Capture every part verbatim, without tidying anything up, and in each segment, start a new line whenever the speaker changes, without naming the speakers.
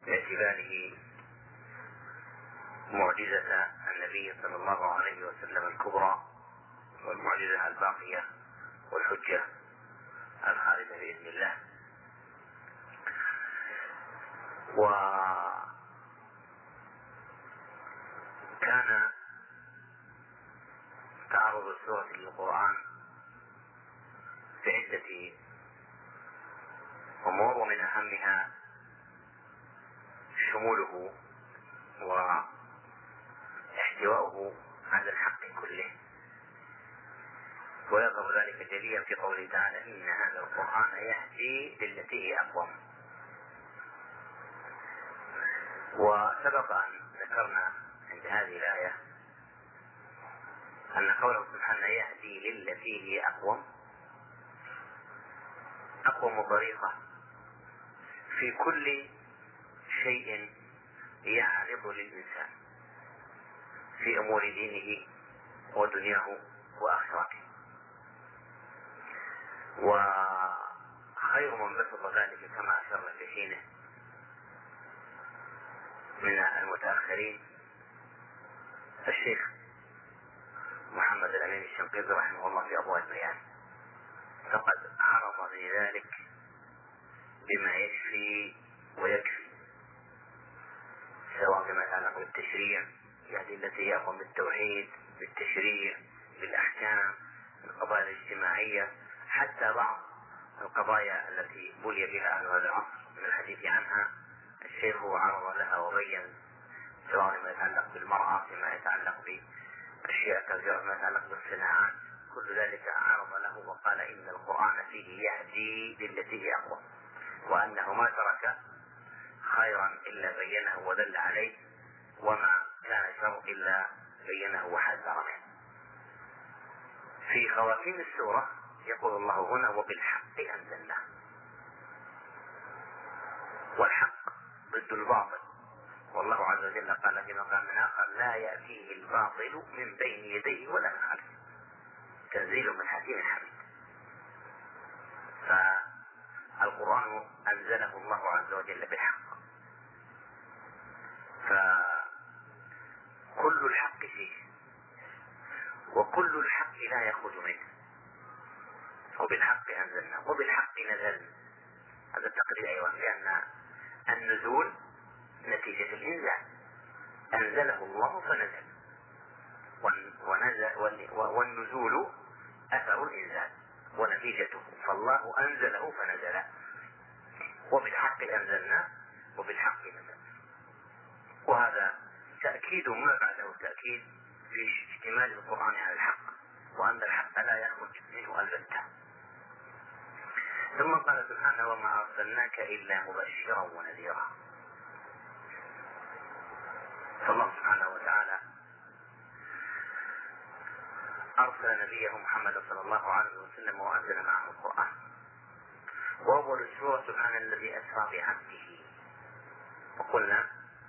باعتباره معجزة النبي صلى الله عليه وسلم الكبرى والمعجزة الباقية والحجة الخالدة بإذن الله. وكان تعرض السورة للقرآن في عدة أمور، ومن أهمها شموله واحتواؤه على الحق كله، ويظهر ذلك جليا في قوله تعالى: إن هذا القرآن يهدي للتي هي أقوم. وسبق أن ذكرنا عند هذه الآية أن قوله سبحانه يهدي للتي هي أقوم أقوم طريقة في كل شيء يعرض للإنسان في أمور دينه ودنياه وآخرته. وخير من بسط ذلك كما أشرنا في حينه من المتأخرين الشيخ محمد الأمين الشنقيطي رحمه الله في أضواء البيان، فقد عرض لذلك بما يكفي ويكفي، سواء بما يتعلق بالتشريع، يعني التي يقوم بالتوحيد، بالتشريع، بالأحكام، القضايا الاجتماعية، حتى بعض القضايا التي بلي بها أهل هذا العصر من الحديث عنها الشيخ عرض لها وبين، سواء ما يتعلق بالمرأة، فيما يتعلق بأشياء كثيرة، ما يتعلق بالصناعات، كل ذلك عرض له وقال إن القرآن فيه يهدي للتي هي أقوم، وأنه ما ترك خيرا إلا بينه ودل عليه، وما كان شر إلا بينه وحذر منه. في خواتيم السورة يقول الله هنا: وبالحق أنزلناه. والحق ضد الباطل، والله عز وجل قال في مقام آخر: لا يأتيه الباطل من بين يديه ولا من خلفه تنزيل من حكيم حميد. فالقرآن أنزله الله عز وجل بالحق، فكل الحق فيه وكل الحق لا يخرج منه. وبالحق أنزلناه وبالحق نزل، هذا التقرير أيضا، لأن النزول نتيجة الإنزال، أنزله الله فنزل، ونزل والنزول أثر الإنزال ونتيجته، فالله أنزله فنزل. وبالحق أنزلنا وبالحق نزل، وهذا تأكيد ما بعده تأكيد في اشتمال القرآن على الحق، وأن الحق لا يخرج منه البتة. ثم قال سبحانه: وما أرسلناك إلا مبشرا ونذيرا. فالله سبحانه وتعالى أرسل نبيه محمد صلى الله عليه وسلم وأنزل معه القرآن. وأول السورة سبحان الذي أسرى بعبده. وقلنا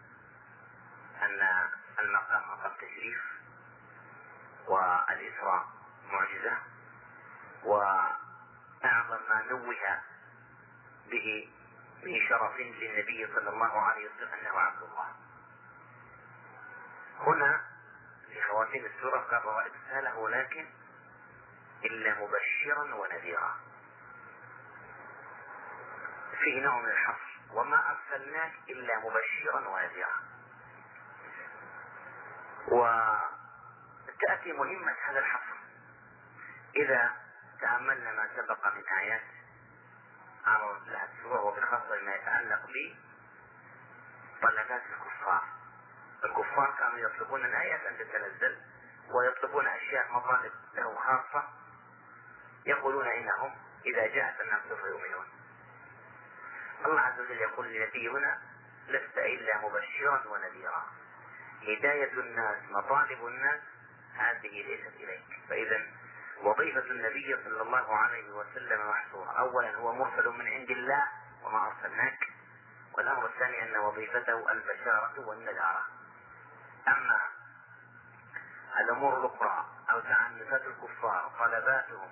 أن المقام مقام تشريف، والإسراء معجزة، وأعظم ما نوه به من شرف للنبي صلى الله عليه وسلم أنه عبد الله. هنا في خواتيم السورة قال: وإرساله لكن إلا مبشرا ونذيرا، فيه نوع من الحصر: وما أرسلناك إلا مبشرا ونذيرا. وتأتي مهمة هذا الحصر إذا تأملنا ما سبق من آيات عرض لها السورة، وبالخاصة ما يتعلق بطلبات الكفار. الكفار كانوا يطلبون الآيات أن تتنزل، ويطلبون أشياء مطالب له خاصة، يقولون إنهم إذا جاءت الناس سوف يؤمنون. الله عز وجل يقول لنبيه هنا: لست إلا مبشرا ونذيرا. هداية الناس، مطالب الناس، هذه ليست إليك. فإذا وظيفة النبي صلى الله عليه وسلم محصورة: أولا هو مرسل من عند الله وما أرسلناك، والأمر الثاني أن وظيفته البشارة والنذارة. أما الأمور الأخرى أو تعنيفات الكفار، طلباتهم،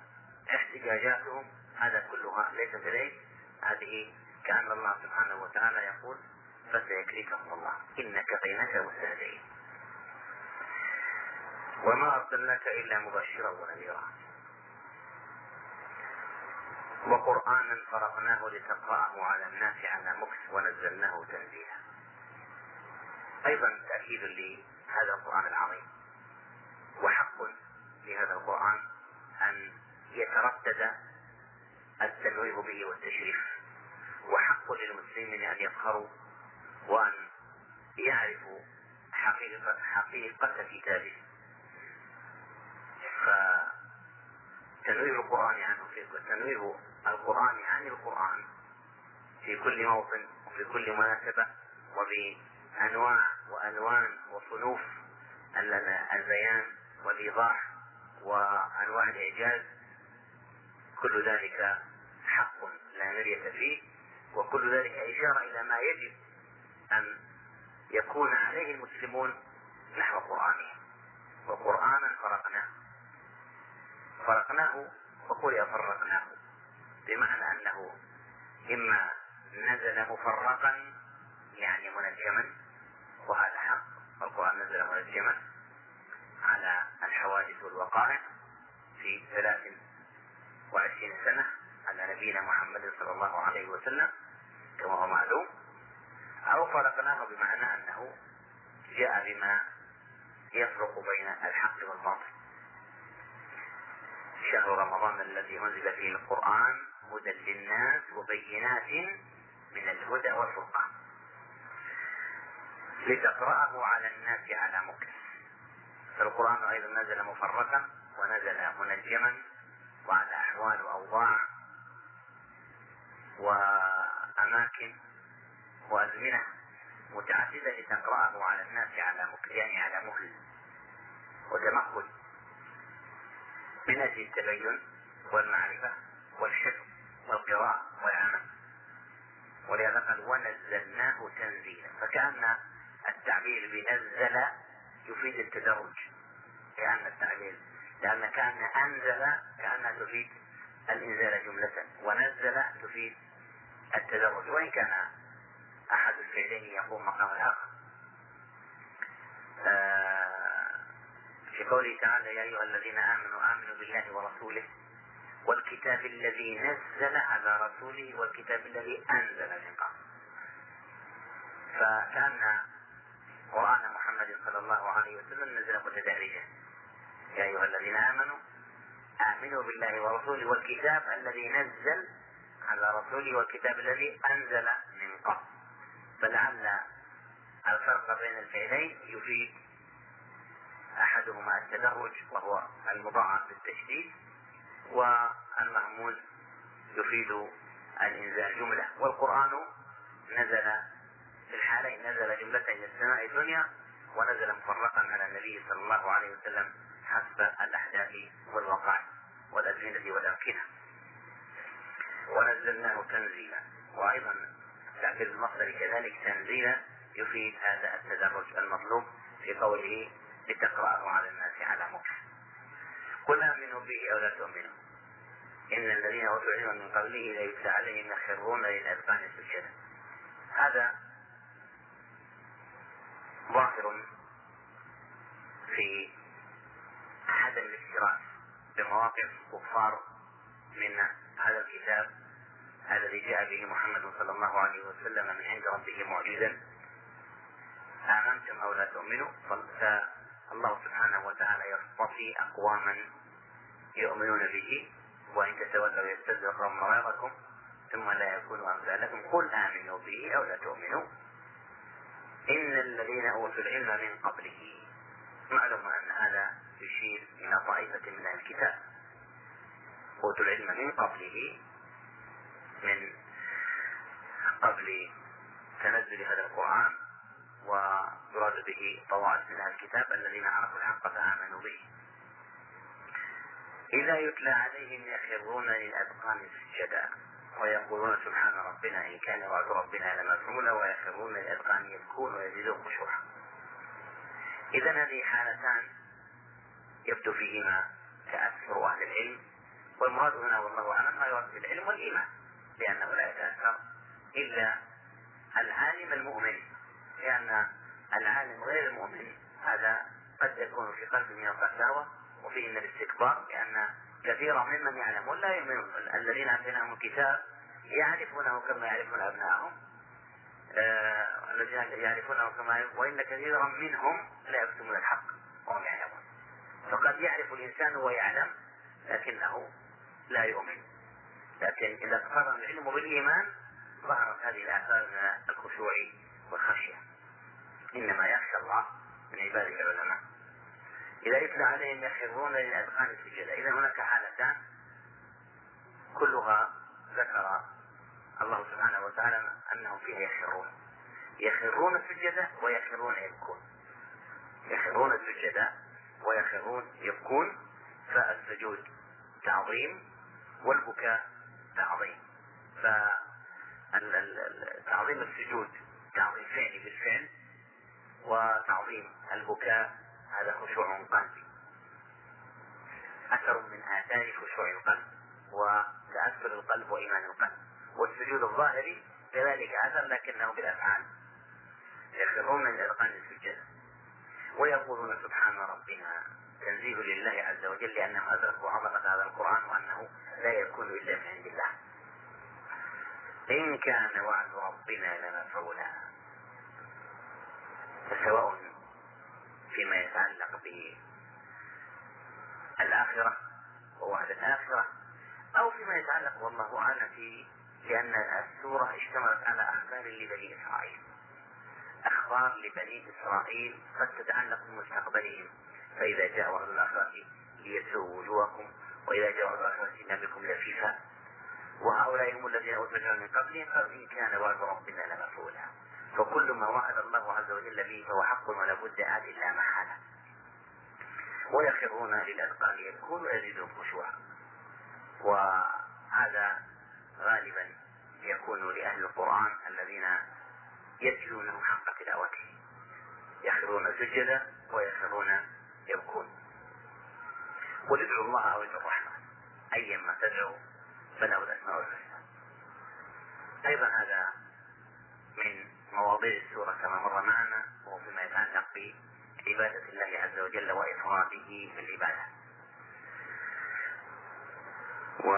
احتجاجاتهم، هذا كلها ليست إليك. هذه كأن الله سبحانه وتعالى يقول: فسيكفيكهم الله إن كفيناك المستهزئين. وما أرسلناك إلا مبشرا ونذيرا وقرآنا فرقناه لتقرأه على الناس على مكث ونزلناه تنزيلا. أيضا تأكيد لهذا القرآن العظيم، وحق لهذا القرآن أن يتردد التنويه به والتشريف، وحق للمسلمين أن يفخروا وأن يعرفوا حقيقة, حقيقة كتابه. فتنويه القرآن عنه في تنويه القرآن عن القرآن في كل موطن وفي كل مناسبة وبأنواع وألوان وصنوف البيان والإيضاح وأنواع الإعجاز، كل ذلك حق لا مرية فيه، وكل ذلك إشارة إلى ما يجب أن يكون عليه المسلمون نحو قرآنهم. وقرآنا فرقناه فرقناه وقل فرقناه بمعنى أنه إما نزل مفرقا يعني منجما، وهذا حق، القرآن نزل منجما على الحوادث والوقائع في ثلاث وعشرين سنة على نبينا محمد صلى الله عليه وسلم كما هو معلوم، أو فرقناه بمعنى أنه جاء بما يفرق بين الحق والباطل. شهر رمضان الذي أنزل فيه القرآن هدى للناس وبينات من الهدى والفرقان لتقرأه على الناس على مكث. فالقرآن أيضا نزل مفرقا ونزل منجما وعلى أحوال وأوضاع وأماكن وأزمنة متعددة لتقرأه على الناس على مكث، يعني على مهل وتمهل، من أجل التبين والمعرفة والحفظ والقراءة والعمل. ولهذا قال ونزلناه تنزيلا، فكأن التعبير بنزل يفيد التدرج، كأن التعبير لأن كأن أنزل كأنها تفيد الإنزال جملة، ونزل تفيد التدرج، وإن كان أحد الفعلين يقوم مقام الآخر. في قوله تعالى يا أيها الذين آمنوا آمنوا بالله ورسوله والكتاب الذي نزل على رسوله والكتاب الذي أنزل من قبل، فكأن قرآن محمد صلى الله عليه وسلم نزل متدرجا. يا أيها الذين آمنوا آمنوا بالله ورسوله والكتاب الذي نزل على رسوله والكتاب الذي أنزل من قبل، فلعل الفرق بين الفعلين يفيد أحدهما التدرج وهو المضاعف بالتشديد، والمهمول يفيد الإنزال جملة. والقرآن نزل في الحالين، نزل جملة إلى السماء الدنيا ونزل مفرقا على النبي صلى الله عليه وسلم حسب الأحداث والوقائع والأزمنة والأمكنة. ونزلناه تنزيلا، وأيضا تعبير المصدر كذلك تنزيلا يفيد هذا التدرج المطلوب في قوله لتقرأه على الناس على مكث. قل آمنوا به أو لا تؤمنوا إن الذين أوتوا العلم من قبله لا يتلى عليهم يخرون للأذقان سجدا. هذا ظاهر في عدم الاكتراث بمواقف الكفار من هذا الكتاب الذي جاء به محمد صلى الله عليه وسلم من عند ربه معجزا. آمنتم أو لا تؤمنوا، فالله سبحانه وتعالى يصطفي أقواما يؤمنون به، وإن تتولوا يستبدل قوما غيركم ثم لا يكونوا أمثالكم. قل آمنوا به أو لا تؤمنوا إن الذين أوتوا العلم من قبله. معلوم أن هذا يشير إلى طائفة من الكتاب أوتوا العلم من قبله، من قبل تنزل هذا القرآن، ويراد به طوائف من الكتاب الذين عرفوا الحق فآمنوا به. إذا يتلى عليهم يخرون للأذقان سجدا ويقولون سبحان ربنا إن كان وعد ربنا لمفعولا ويخرون للأذقان يبكون ويزيدون خشوعا. إذا هذه حالتان يبدو فيهما تأثر أهل العلم، والمراد هنا والله أعلم ما يراد بالعلم والإيمان، لأنه لا يتأثر إلا العالم المؤمن، لأن العالم غير المؤمن هذا قد يكون في قلبه من القساوة وفيه من الاستكبار، لأن كثيرا ممن يعلمون لا يؤمنون. الذين آتيناهم الكتاب يعرفونه كما يعرفون أبنائهم، آه الذين يعرفونه كما يعرفون، وإن كثيرا منهم لا يكتمون الحق وهم يعلمون. فقد يعرف الإنسان ويعلم لكنه لا يؤمن. لكن إذا اقترن العلم بالإيمان ظهرت هذه الآثار من الخشوع والخشية. إنما يخشى الله من عباده العلماء. إذا يتلى عليهم يخرون للأذقان سجدا. إذا هناك حالتان كلها ذكر الله سبحانه وتعالى أنهم فيها يخرون، يخرون سجدا ويخرون يبكون. يخرون سجدا ويخرون يبكون، فالسجود تعظيم والبكاء تعظيم. فتعظيم السجود تعظيم فعلي بالفعل، وتعظيم البكاء هذا خشوع قلبي، أثر من آثار خشوع القلب وتأثر القلب وإيمان القلب. والسجود الظاهري كذلك أثر لكنه بالأفعال، يخرون من الأذقان السجد ويقولون سبحان ربنا، تنزيه لله عز وجل لأنهم أدركوا عظمة هذا القرآن وأنه لا يكون إلا من عند الله. إن كان وعد ربنا لمفعولا. فسواء فيما يتعلق بالآخرة ووعد الآخرة أو فيما يتعلق والله أعلم في لأن السورة اشتملت على أخبار لبني إسرائيل، أخبار لبني إسرائيل قد تتعلق بمستقبلهم. فإذا جاء وعد الآخرة ليسوءوا وجوهكم، وإذا جاء وعد الآخرة جئنا بكم لفيفا، وهؤلاء هم الذين أوتوا العلم من قبلهم، قال إن كان وعد ربنا لمفعولا. فكل ما وعد الله عز وجل به فهو حق ولا بد آت لا محالة. ويخرون للأذقان يبكون ويزيدهم خشوعا، وهذا غالبا يكون لأهل القرآن الذين يتلونه حق تلاوته، يخرون سجدا ويخرون يبكون. قل ادعوا الله أو ادعوا الرحمن أيما تدعوا فله الأسماء الحسنى. أيضا هذا من مواضيع السورة كما مر معنا، وهو فيما يتعلق بعبادة الله عز وجل وإفراده بالعبادة. و...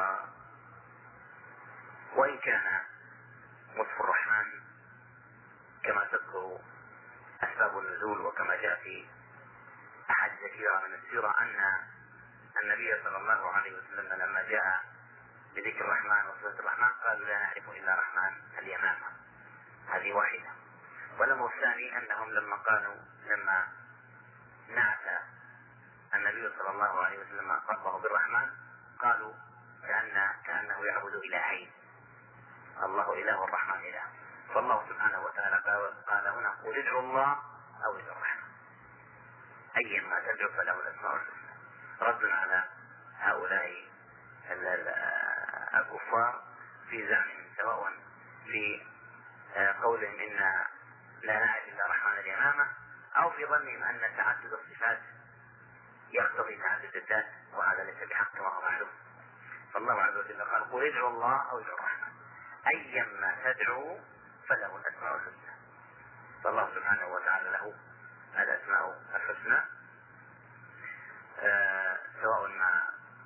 وإن كان وصف الرحمن كما تذكر أسباب النزول وكما جاء في أحد كثيرة من السيرة أن النبي صلى الله عليه وسلم لما جاء بذكر الرحمن وصفة الرحمن قال لا نعرف إلا رحمن اليمامة، هذه واحدة. والأمر الثاني أنهم لما قالوا لما نعت النبي صلى الله عليه وسلم ربه بالرحمن قالوا كأن كأنه يعبد إلهين، الله إله والرحمن إله. فالله سبحانه وتعالى قال هنا قل ادعوا الله أو ادعوا الرحمن أيما تدعو فله الأسماء الحسنى، رد على هؤلاء الكفار في زعمهم، سواء في قولهم إن لا نعرف إلا رحمن اليمامة أو في ظنهم أن تعدد الصفات يقتضي تعدد الذات، وهذا ليس بحق وهو معلوم. فالله عز وجل قال قل ادعوا الله أو ادعوا الرحمن أيما تدعوا فله الأسماء الحسنى. فالله سبحانه وتعالى له الأسماء الحسنى، آه سواء ما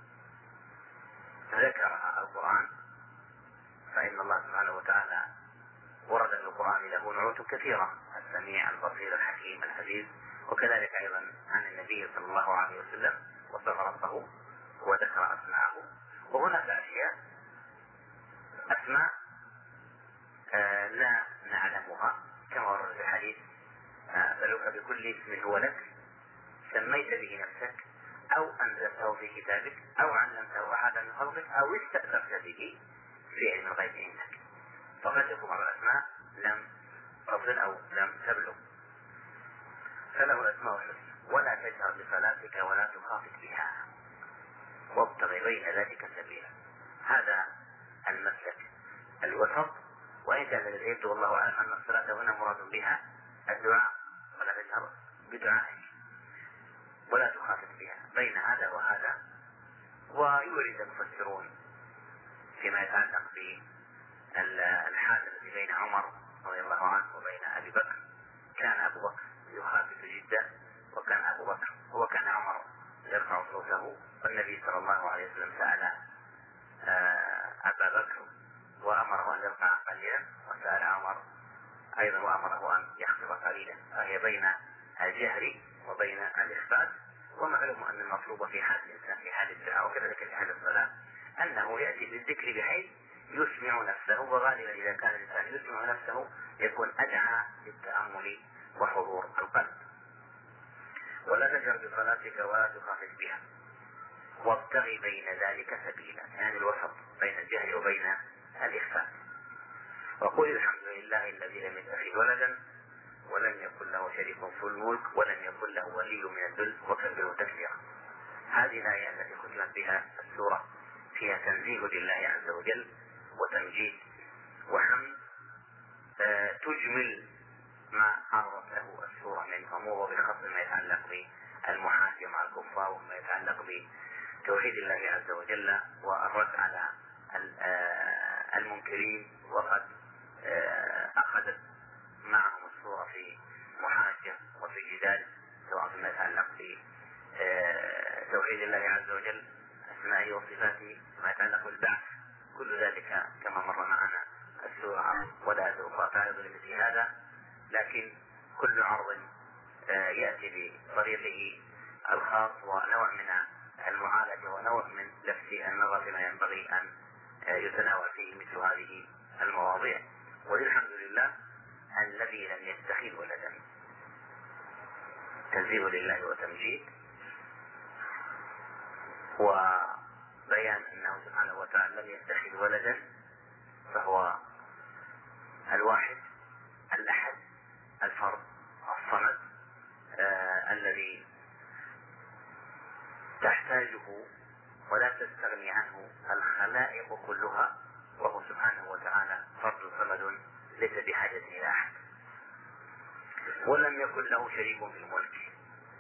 ذكرها القرآن، فإن الله سبحانه وتعالى ورد في القرآن له نعوت كثيرة، السميع البصير الحكيم العزيز. وكذلك أيضا عن النبي صلى الله عليه وسلم وصف ربه وذكر أسماءه. وهناك أشياء أسماء آه لا نعلمها كما ورد في الحديث أسألك آه بكل اسم هو لك سميت به نفسك أو أنزلته في كتابك أو علمته أحدا من خلقك أو استأثرت به في علم الغيب عندك. فقد يكون بعض الأسماء لم تصل أو لم تبلغ، فله الأسماء الحسنى. ولا تجهر بصلاتك ولا تخافت بها وابتغ بين ذلك سبيلا. هذا المسلك الوسط. وإن كان الذي يبدو والله أعلم أن الصلاة هنا مراد بها الدعاء، ولا تجهر بدعائك ولا تخافت بها، بين هذا وهذا. ويورد المفسرون فيما يتعلق بالحادث التي بين عمر رضي الله عنه وبين أبي بكر، كان أبو بكر يخافت جدا وكان أبو بكر وكان عمر يرفع صوته، والنبي صلى الله عليه وسلم سأل أبا بكر وأمره أن يرفع قليلا، وسأل عمر أيضا وأمره أن يخفض قليلا، فهي بين الجهر وبين الإخفاء. ومعلوم أن المطلوب في حال الإنسان في حال الدعاء وكذلك في حال الصلاة أنه يأتي بالذكر بحيث يسمع نفسه، وغالبا إذا كان الإنسان يسمع نفسه يكون أدعى للتأمل وحضور القلب. ولا تجهر بصلاتك ولا تخافت بها وابتغي بين ذلك سبيلا، يعني الوسط بين الجهر وبين الإخفاء. وقل الحمد لله الذي لم يتخذ ولدا ولم يكن له شريك في الملك ولم يكن له ولي من الذل وكبره تكبيرا. هذه الآية التي ختمت بها السورة فيها تنزيه لله عز وجل وتمجيد وحمد، آه تجمل ما عرضت له السورة من أمور، وبالخصوص ما يتعلق بالمحاكمة مع الكفار وما يتعلق بتوحيد الله عز وجل والرد على المنكرين. وقد أخذت معهم السورة في محاجة وفي جدال، سواء فيما يتعلق بتوحيد الله عز وجل أسمائه وصفاته، ما يتعلق بالبعث، كل ذلك كما مر معنا السورة ولا سوف تعرض لمثل هذا، لكن كل عرض يأتي بطريقه الخاص ونوع من المعالجة ونوع من لفت النظر فيما ينبغي أن يتناول فيه مثل هذه المواضيع. والحمد لله الذي لم يتخذ ولدا، تنزيه لله وتمجيد وبيان أنه سبحانه وتعالى لم يتخذ ولدا، فهو الواحد الأحد الفرد الصمد آه الذي تحتاجه ولا تستغني عنه الخلائق كلها، وهو سبحانه وتعالى فرد صمد ليس بحاجة إلى أحد. ولم يكن له شريك في الملك،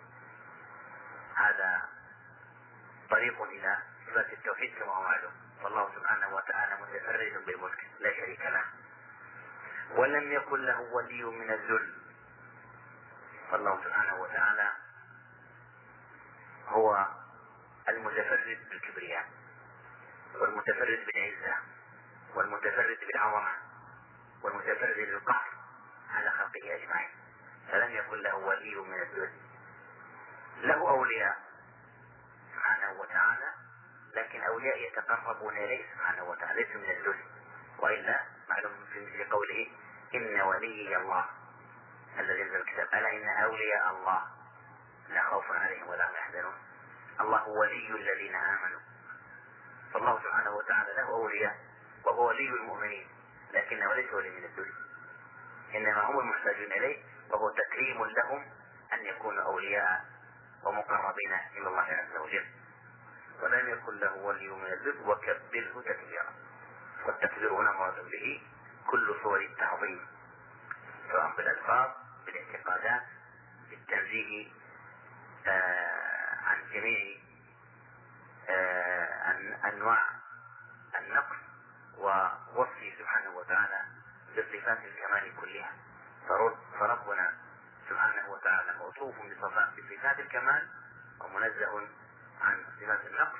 هذا طريق إلى إثبات التوحيد كما هو معلوم، فالله سبحانه وتعالى متفرد بالملك لا شريك له. ولم يكن له ولي من الذل، فالله سبحانه وتعالى هو المتفرد بالكبرياء والمتفرد بالعزة والمتفرد بالعظمة والمتفرد بالقهر على خلقه أجمعين، فلم يكن له ولي من الذل. له أولياء سبحانه وتعالى، لكن أولياء يتقربون إليه سبحانه وتعالى ليس من الذل، وإلا معلوم في مثل قوله إن ولي الله الذي ينزل الكتاب ألا إن أولياء الله لا خوف عليهم ولا هم يحزنون. الله ولي الذين آمنوا، فالله سبحانه وتعالى له أولياء وهو ولي المؤمنين، لكنه ليس ولي من الذل، إنما هم المحتاجون إليه، وهو تكريم لهم أن يكونوا أولياء ومقربين إلى الله عز وجل. ولم يكن له ولي من الذل وكبره تكبيرا. والتكبير هنا مراد به كل صور التعظيم، سواء بالألفاظ بالاعتقادات بالتنزيه آه عن جميع آه أنواع النقص، ووصفه سبحانه وتعالى بصفات الكمال كلها. فربنا سبحانه وتعالى موصوف بصفات الكمال ومنزه عن صفات النقص،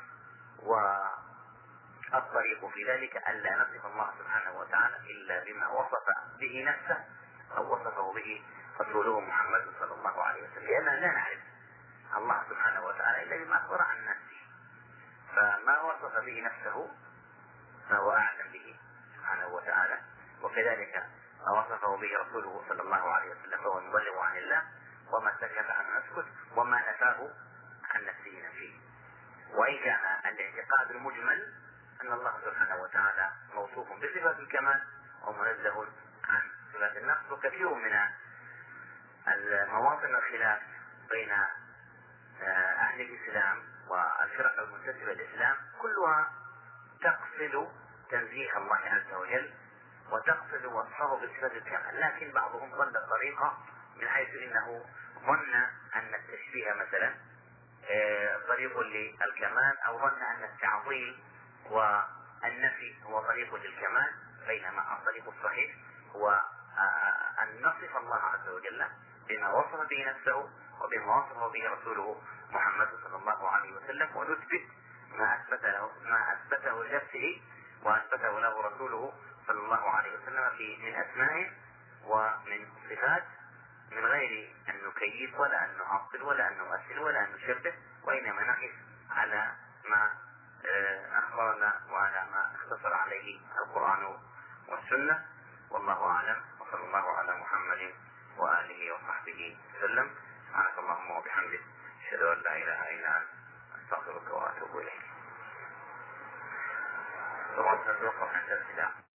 والطريق في ذلك ألا نصف الله سبحانه وتعالى إلا بما وصف به نفسه أو وصفه به رسوله محمد صلى الله عليه وسلم، لأننا لا نعرف الله سبحانه وتعالى إلا بما أخبر عن نفسه، فما وصف به نفسه فهو أعلم به سبحانه وتعالى، وكذلك ما وصفه به رسوله صلى الله عليه وسلم فهو المبلغ عن الله، وما سكت عنه نسكت، وما نفاه عن نفسه نفيه. وإن كان الاعتقاد المجمل أن الله سبحانه وتعالى موصوف بصفات الكمال ومنزه عن صفات النقص. وكثير من المواطن الخلاف بين أهل الإسلام والفرق المنتسبة للإسلام كلها تقصد تنزيه الله عز وجل وتقصد وصفه بصفات الكمال، لكن بعضهم ظن الطريقة من حيث إنه ظن أن التشبيه مثلا طريق للكمال، أو ظن أن التعظيم والنفي هو طريق للكمال، بينما الطريق الصحيح هو أن نصف الله عز وجل بما وصف به نفسه وبما وصفه به رسوله محمد صلى الله عليه وسلم، ونثبت ما أثبته ما أثبته لنفسه وأثبته له رسوله صلى الله عليه وسلم في من أسمائه ومن صفات، من غير أن نكيف ولا أن نعطل ولا أن نؤثر ولا أن نشبه، وإنما نقف على ما أخبرنا وعلى ما اختصر عليه القرآن والسنة. والله أعلم، وصلى الله على محمد وآله وصحبه وسلم. سبحانك اللهم وبحمدك، أشهد أن لا إله إلا أنت، أستغفرك وأتوب إليك. طبعا سنتوقف عند الابتداء.